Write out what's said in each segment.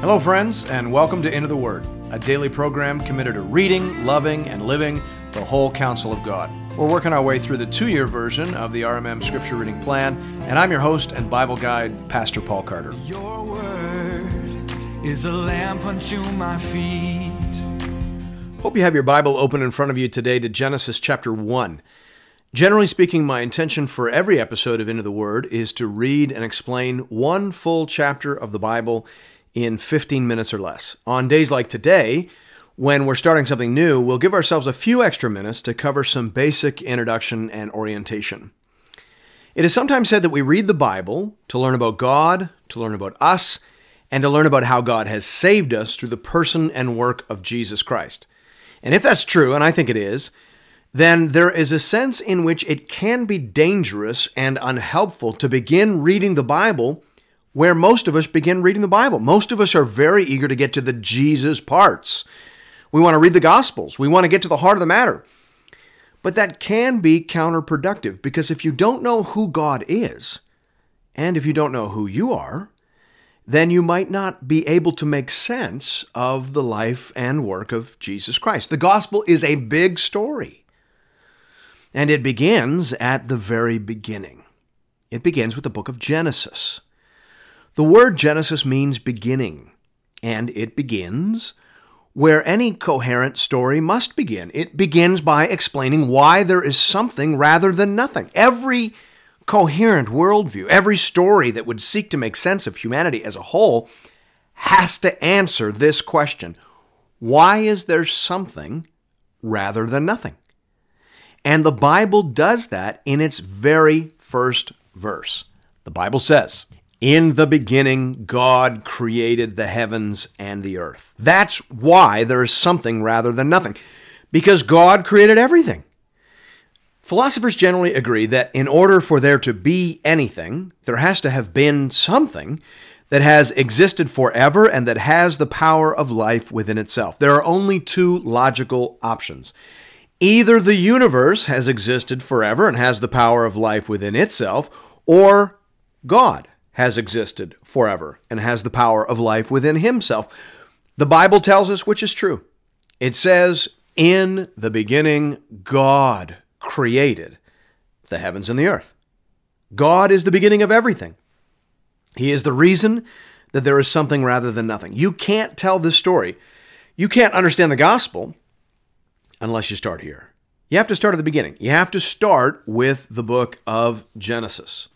Hello, friends, and welcome to Into the Word, a daily program committed to reading, loving, and living the whole counsel of God. We're working our way through the 2-year version of the RMM Scripture Reading Plan, and I'm your host and Bible guide, Pastor Paul Carter. Your word is a lamp unto my feet. Hope you have your Bible open in front of you today to Genesis chapter 1. Generally speaking, my intention for every episode of Into the Word is to read and explain one full chapter of the Bible in 15 minutes or less. On days like today, when we're starting something new, we'll give ourselves a few extra minutes to cover some basic introduction and orientation. It is sometimes said that we read the Bible to learn about God, to learn about us, and to learn about how God has saved us through the person and work of Jesus Christ. And if that's true, and I think it is, then there is a sense in which it can be dangerous and unhelpful to begin reading the Bible where most of us begin reading the Bible. Most of us are very eager to get to the Jesus parts. We want to read the Gospels. We want to get to the heart of the matter. But that can be counterproductive, because if you don't know who God is, and if you don't know who you are, then you might not be able to make sense of the life and work of Jesus Christ. The gospel is a big story. And it begins at the very beginning. It begins with the book of Genesis. The word Genesis means beginning, and it begins where any coherent story must begin. It begins by explaining why there is something rather than nothing. Every coherent worldview, every story that would seek to make sense of humanity as a whole has to answer this question: why is there something rather than nothing? And the Bible does that in its very first verse. The Bible says, "In the beginning, God created the heavens and the earth." That's why there is something rather than nothing, because God created everything. Philosophers generally agree that in order for there to be anything, there has to have been something that has existed forever and that has the power of life within itself. There are only two logical options. Either the universe has existed forever and has the power of life within itself, or God has existed forever and has the power of life within himself. The Bible tells us which is true. It says, "In the beginning, God created the heavens and the earth." God is the beginning of everything. He is the reason that there is something rather than nothing. You can't tell this story. You can't understand the gospel unless you start here. You have to start at the beginning. You have to start with the book of Genesis.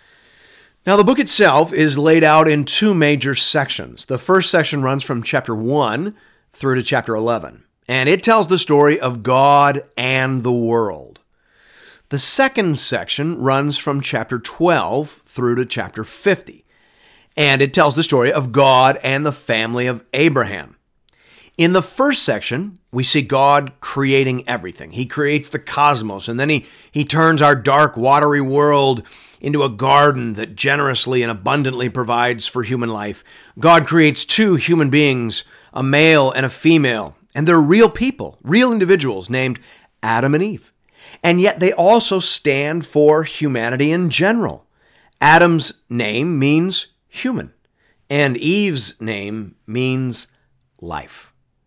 Now, the book itself is laid out in two major sections. The first section runs from chapter 1 through to chapter 11, and it tells the story of God and the world. The second section runs from chapter 12 through to chapter 50, and it tells the story of God and the family of Abraham. In the first section, we see God creating everything. He creates the cosmos, and then he turns our dark, watery world into a garden that generously and abundantly provides for human life. God creates two human beings, a male and a female, and they're real people, real individuals named Adam and Eve. And yet they also stand for humanity in general. Adam's name means human, and Eve's name means life.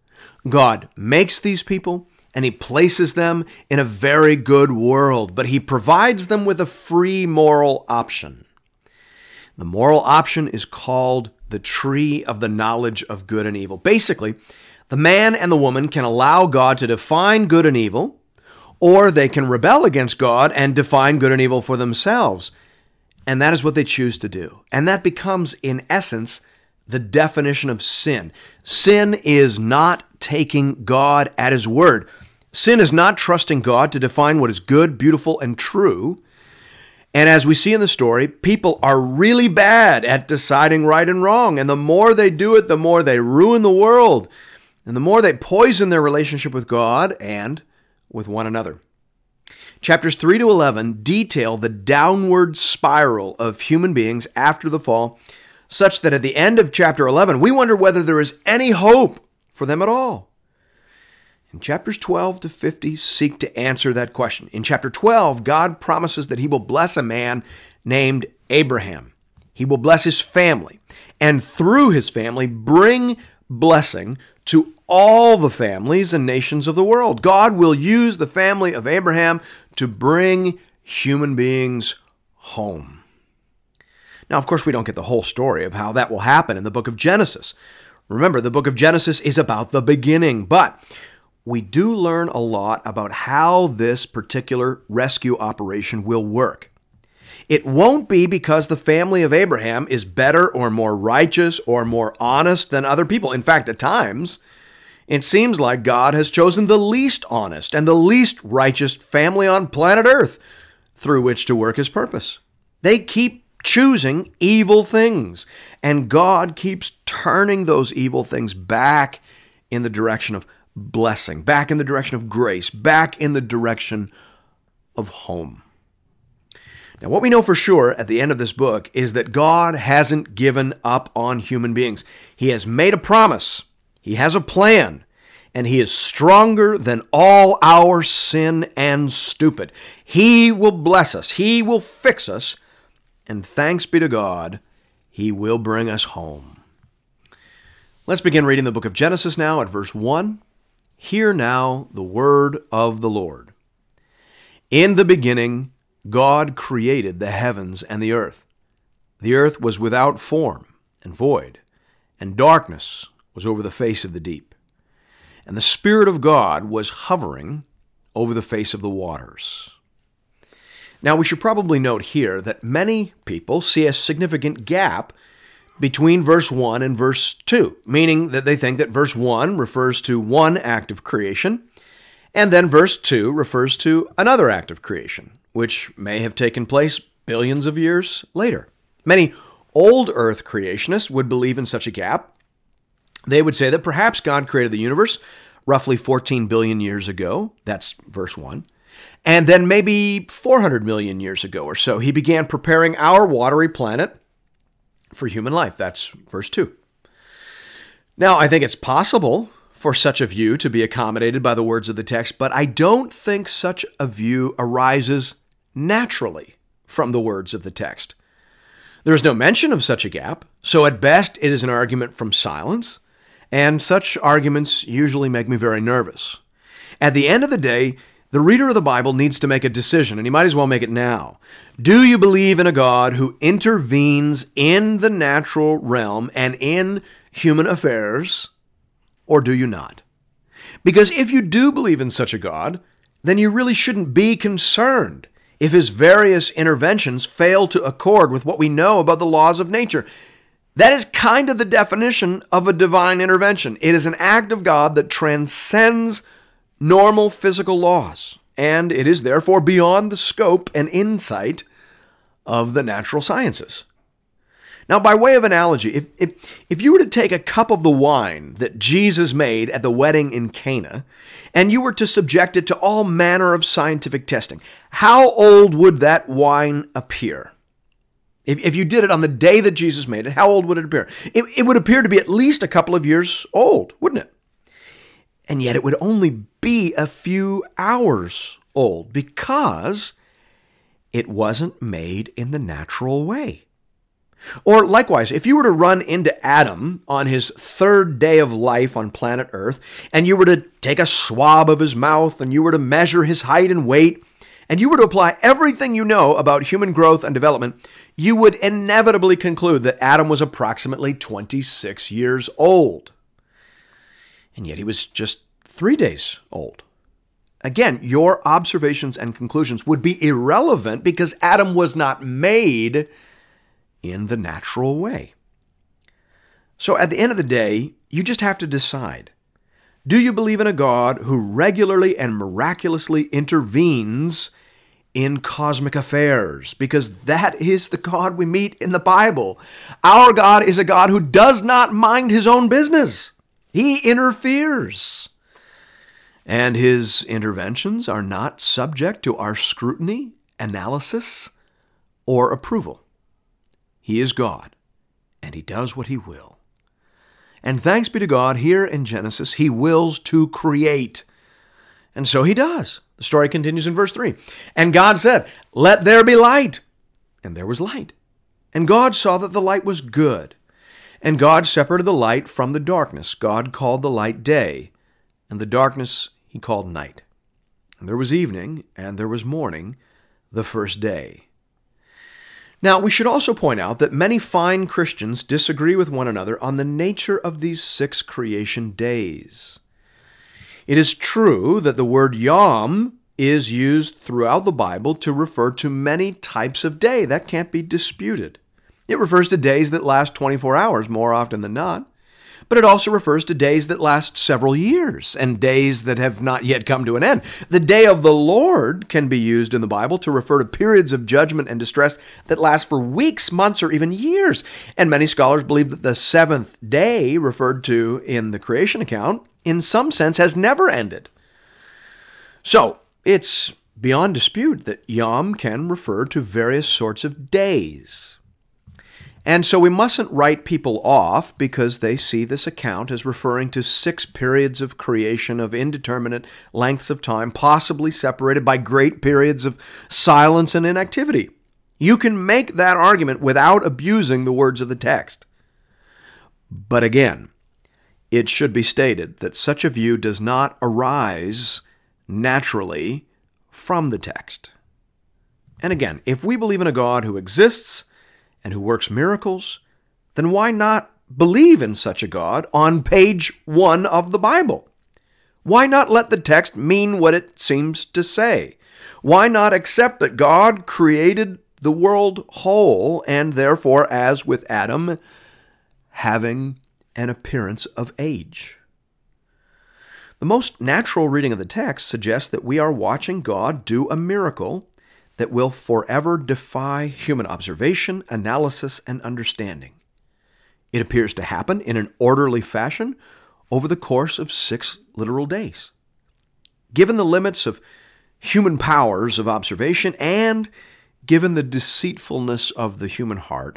God makes these people, and he places them in a very good world, but he provides them with a free moral option. The moral option is called the tree of the knowledge of good and evil. Basically, the man and the woman can allow God to define good and evil, or they can rebel against God and define good and evil for themselves. And that is what they choose to do. And that becomes, in essence, the definition of sin. Sin is not taking God at his word. Sin is not trusting God to define what is good, beautiful, and true. And as we see in the story, people are really bad at deciding right and wrong. And the more they do it, the more they ruin the world. And the more they poison their relationship with God and with one another. Chapters 3 to 11 detail the downward spiral of human beings after the fall, such that at the end of chapter 11, we wonder whether there is any hope for them at all. And chapters 12 to 50 seek to answer that question. In chapter 12, God promises that he will bless a man named Abraham. He will bless his family, and through his family bring blessing to all the families and nations of the world. God will use the family of Abraham to bring human beings home. Now, of course, we don't get the whole story of how that will happen in the book of Genesis. Remember, the book of Genesis is about the beginning, but we do learn a lot about how this particular rescue operation will work. It won't be because the family of Abraham is better or more righteous or more honest than other people. In fact, at times, it seems like God has chosen the least honest and the least righteous family on planet Earth through which to work his purpose. They keep choosing evil things, and God keeps turning those evil things back in the direction of blessing, back in the direction of grace, back in the direction of home. Now, what we know for sure at the end of this book is that God hasn't given up on human beings. He has made a promise. He has a plan, and he is stronger than all our sin and stupid. He will bless us. He will fix us. And thanks be to God, he will bring us home. Let's begin reading the book of Genesis now at verse 1. Hear now the word of the Lord. In the beginning, God created the heavens and the earth. The earth was without form and void, and darkness was over the face of the deep. And the Spirit of God was hovering over the face of the waters. Now, we should probably note here that many people see a significant gap between verse 1 and verse 2, meaning that they think that verse 1 refers to one act of creation, and then verse 2 refers to another act of creation, which may have taken place billions of years later. Many old earth creationists would believe in such a gap. They would say that perhaps God created the universe roughly 14 billion years ago. That's verse 1. And then maybe 400 million years ago or so, he began preparing our watery planet for human life. That's verse 2. Now, I think it's possible for such a view to be accommodated by the words of the text, but I don't think such a view arises naturally from the words of the text. There is no mention of such a gap, so at best it is an argument from silence, and such arguments usually make me very nervous. At the end of the day, the reader of the Bible needs to make a decision, and he might as well make it now. Do you believe in a God who intervenes in the natural realm and in human affairs, or do you not? Because if you do believe in such a God, then you really shouldn't be concerned if his various interventions fail to accord with what we know about the laws of nature. That is kind of the definition of a divine intervention. It is an act of God that transcends normal physical laws, and it is therefore beyond the scope and insight of the natural sciences. Now, by way of analogy, if you were to take a cup of the wine that Jesus made at the wedding in Cana, and you were to subject it to all manner of scientific testing, how old would that wine appear? If you did it on the day that Jesus made it, how old would it appear? It would appear to be at least a couple of years old, wouldn't it? And yet it would only be a few hours old because it wasn't made in the natural way. Or likewise, if you were to run into Adam on his third day of life on planet Earth, and you were to take a swab of his mouth, and you were to measure his height and weight, and you were to apply everything you know about human growth and development, you would inevitably conclude that Adam was approximately 26 years old. And yet he was just 3 days old. Again, your observations and conclusions would be irrelevant because Adam was not made in the natural way. So at the end of the day, you just have to decide. Do you believe in a God who regularly and miraculously intervenes in cosmic affairs? Because that is the God we meet in the Bible. Our God is a God who does not mind his own business. He interferes. And his interventions are not subject to our scrutiny, analysis, or approval. He is God, and he does what he will. And thanks be to God, here in Genesis, he wills to create. And so he does. The story continues in verse 3. And God said, "Let there be light." And there was light. And God saw that the light was good. And God separated the light from the darkness. God called the light day, and the darkness he called night. And there was evening, and there was morning, the first day. Now, we should also point out that many fine Christians disagree with one another on the nature of these 6 creation days. It is true that the word yom is used throughout the Bible to refer to many types of day. That can't be disputed. It refers to days that last 24 hours more often than not, but it also refers to days that last several years and days that have not yet come to an end. The day of the Lord can be used in the Bible to refer to periods of judgment and distress that last for weeks, months, or even years. And many scholars believe that the 7th day referred to in the creation account, in some sense, has never ended. So, it's beyond dispute that Yom can refer to various sorts of days. And so we mustn't write people off because they see this account as referring to 6 periods of creation of indeterminate lengths of time, possibly separated by great periods of silence and inactivity. You can make that argument without abusing the words of the text. But again, it should be stated that such a view does not arise naturally from the text. And again, if we believe in a God who exists and who works miracles, then why not believe in such a God on page 1 of the Bible? Why not let the text mean what it seems to say? Why not accept that God created the world whole and therefore, as with Adam, having an appearance of age? The most natural reading of the text suggests that we are watching God do a miracle that will forever defy human observation, analysis, and understanding. It appears to happen in an orderly fashion over the course of 6 literal days. Given the limits of human powers of observation and given the deceitfulness of the human heart,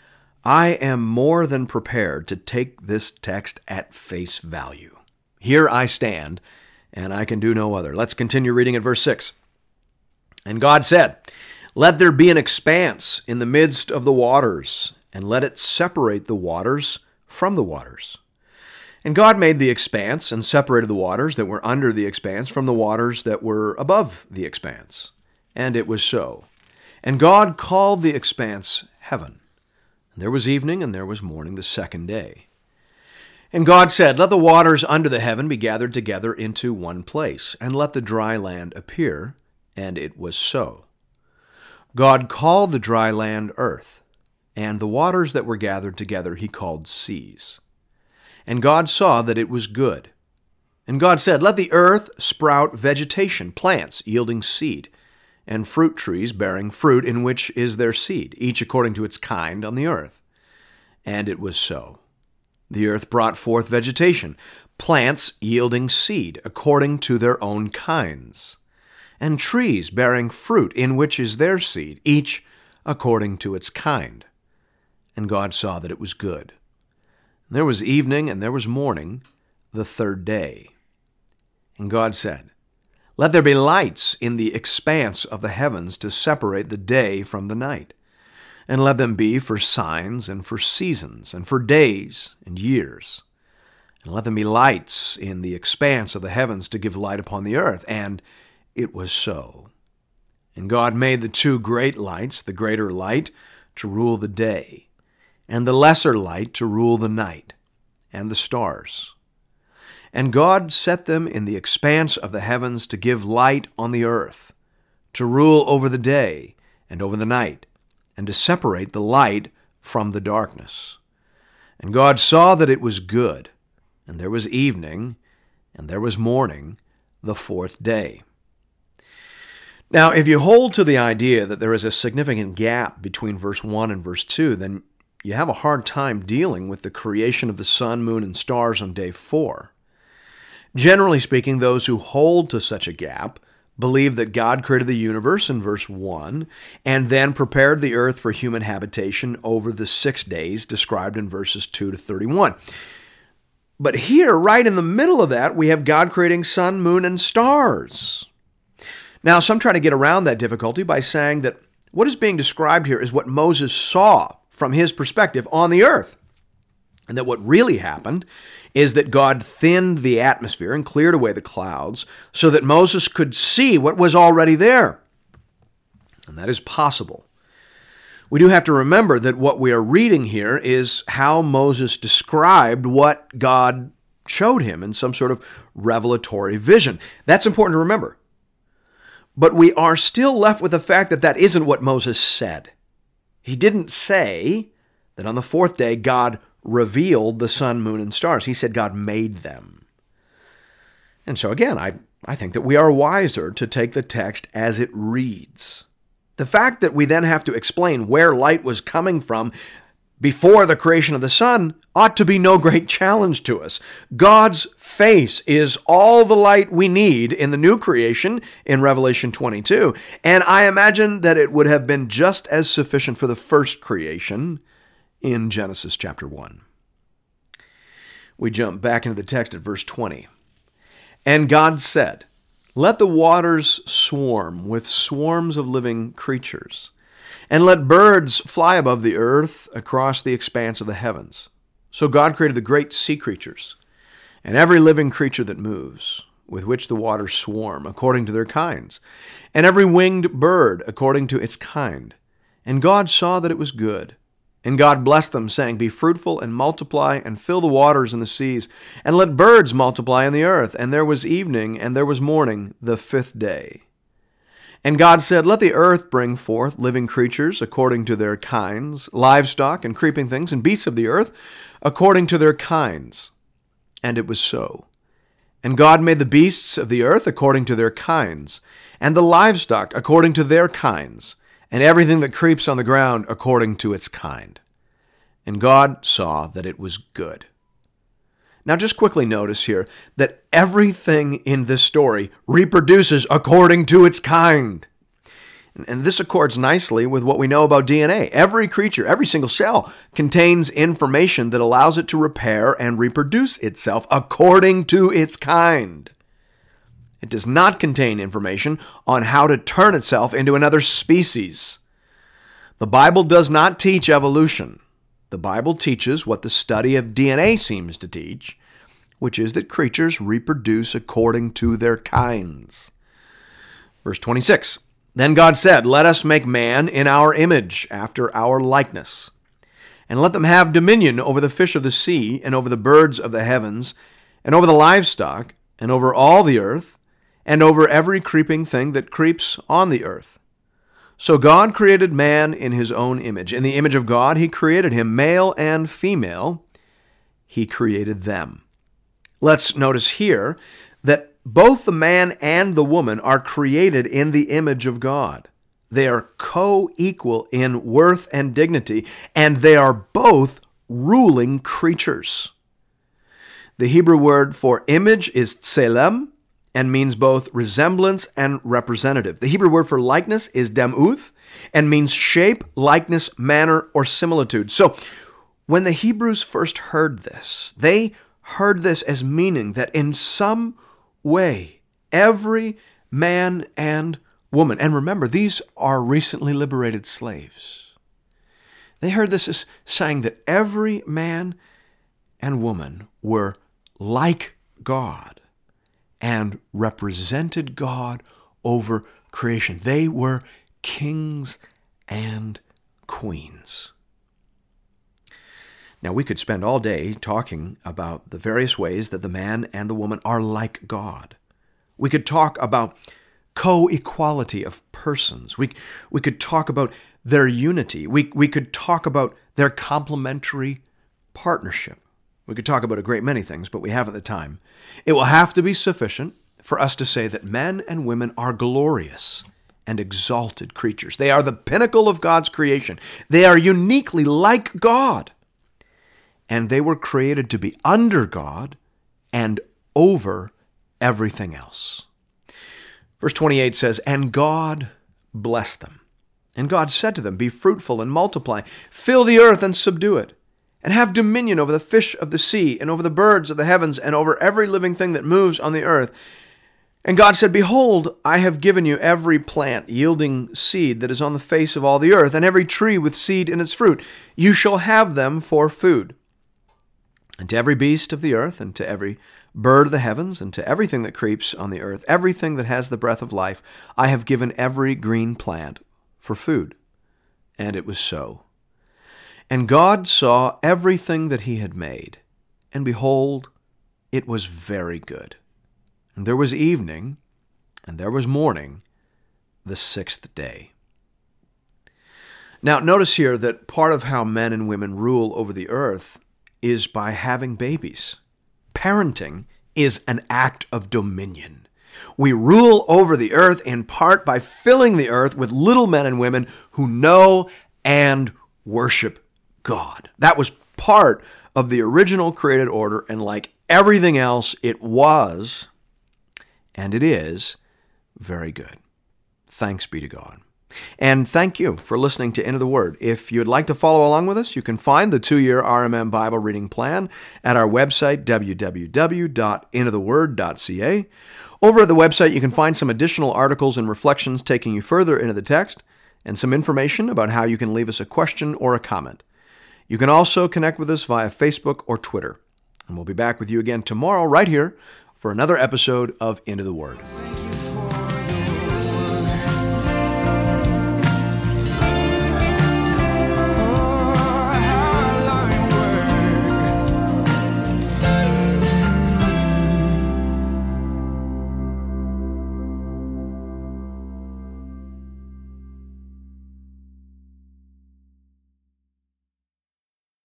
I am more than prepared to take this text at face value. Here I stand, and I can do no other. Let's continue reading at verse 6. And God said, "Let there be an expanse in the midst of the waters, and let it separate the waters from the waters." And God made the expanse and separated the waters that were under the expanse from the waters that were above the expanse. And it was so. And God called the expanse heaven. And there was evening and there was morning the 2nd day. And God said, "Let the waters under the heaven be gathered together into one place, and let the dry land appear." And it was so. God called the dry land earth, and the waters that were gathered together he called seas. And God saw that it was good. And God said, "Let the earth sprout vegetation, plants yielding seed, and fruit trees bearing fruit in which is their seed, each according to its kind on the earth." And it was so. The earth brought forth vegetation, plants yielding seed according to their own kinds, and trees bearing fruit in which is their seed, each according to its kind. And God saw that it was good. And there was evening and there was morning, the 3rd day. And God said, "Let there be lights in the expanse of the heavens to separate the day from the night, and let them be for signs and for seasons and for days and years. And let them be lights in the expanse of the heavens to give light upon the earth." And it was so. And God made the 2 great lights, the greater light to rule the day, and the lesser light to rule the night, and the stars. And God set them in the expanse of the heavens to give light on the earth, to rule over the day and over the night, and to separate the light from the darkness. And God saw that it was good, and there was evening, and there was morning, the 4th day. Now, if you hold to the idea that there is a significant gap between verse 1 and verse 2, then you have a hard time dealing with the creation of the sun, moon, and stars on day 4. Generally speaking, those who hold to such a gap believe that God created the universe in verse 1 and then prepared the earth for human habitation over the 6 days described in verses 2 to 31. But here, right in the middle of that, we have God creating sun, moon, and stars. Now, some try to get around that difficulty by saying that what is being described here is what Moses saw from his perspective on the earth. And that what really happened is that God thinned the atmosphere and cleared away the clouds so that Moses could see what was already there. And that is possible. We do have to remember that what we are reading here is how Moses described what God showed him in some sort of revelatory vision. That's important to remember. But we are still left with the fact that that isn't what Moses said. He didn't say that on the fourth day God revealed the sun, moon, and stars. He said God made them. And so again, I think that we are wiser to take the text as it reads. The fact that we then have to explain where light was coming from before the creation of the sun ought to be no great challenge to us. God's face is all the light we need in the new creation in Revelation 22, and I imagine that it would have been just as sufficient for the first creation in Genesis chapter 1. We jump back into the text at verse 20. And God said, "Let the waters swarm with swarms of living creatures, and let birds fly above the earth across the expanse of the heavens." So God created the great sea creatures, and every living creature that moves, with which the waters swarm, according to their kinds, and every winged bird according to its kind. And God saw that it was good. And God blessed them, saying, "Be fruitful and multiply, and fill the waters and the seas, and let birds multiply in the earth." And there was evening, and there was morning, the fifth day. And God said, "Let the earth bring forth living creatures according to their kinds, livestock and creeping things, and beasts of the earth according to their kinds." And it was so. And God made the beasts of the earth according to their kinds, and the livestock according to their kinds, and everything that creeps on the ground according to its kind. And God saw that it was good. Now just quickly notice here that everything in this story reproduces according to its kind. And this accords nicely with what we know about DNA. Every creature, every single cell, contains information that allows it to repair and reproduce itself according to its kind. It does not contain information on how to turn itself into another species. The Bible does not teach evolution. The Bible teaches what the study of DNA seems to teach, which is that creatures reproduce according to their kinds. Verse 26, "Then God said, 'Let us make man in our image, after our likeness, and let them have dominion over the fish of the sea, and over the birds of the heavens, and over the livestock, and over all the earth, and over every creeping thing that creeps on the earth.' So God created man in his own image. In the image of God he created him, male and female, he created them." Let's notice here that both the man and the woman are created in the image of God. They are co-equal in worth and dignity, and they are both ruling creatures. The Hebrew word for image is tselem, and means both resemblance and representative. The Hebrew word for likeness is demuth, and means shape, likeness, manner, or similitude. So when the Hebrews first heard this, they heard this as meaning that in some way, every man and woman, and remember, these are recently liberated slaves. They heard this as saying that every man and woman were like God and represented God over creation. They were kings and queens. Now, we could spend all day talking about the various ways that the man and the woman are like God. We could talk about co-equality of persons. We could talk about their unity. We could talk about their complementary partnership. We could talk about a great many things, but we haven't the time. It will have to be sufficient for us to say that men and women are glorious and exalted creatures. They are the pinnacle of God's creation. They are uniquely like God. And they were created to be under God and over everything else. Verse 28 says, "And God blessed them. And God said to them, 'Be fruitful and multiply, fill the earth and subdue it, and have dominion over the fish of the sea, and over the birds of the heavens, and over every living thing that moves on the earth.' And God said, Behold, I have given you every plant yielding seed that is on the face of all the earth, and every tree with seed in its fruit. You shall have them for food. And to every beast of the earth, and to every bird of the heavens, and to everything that creeps on the earth, everything that has the breath of life, I have given every green plant for food. And it was so. And God saw everything that he had made, and behold, it was very good. And there was evening, and there was morning, the sixth day. Now, notice here that part of how men and women rule over the earth is by having babies. Parenting is an act of dominion. We rule over the earth in part by filling the earth with little men and women who know and worship God. That was part of the original created order, and like everything else, it was, and it is, very good. Thanks be to God. And thank you for listening to Into the Word. If you'd like to follow along with us, you can find the 2-year RMM Bible reading plan at our website, www.intotheword.ca. Over at the website, you can find some additional articles and reflections taking you further into the text, and some information about how you can leave us a question or a comment. You can also connect with us via Facebook or Twitter. And we'll be back with you again tomorrow right here for another episode of Into the Word.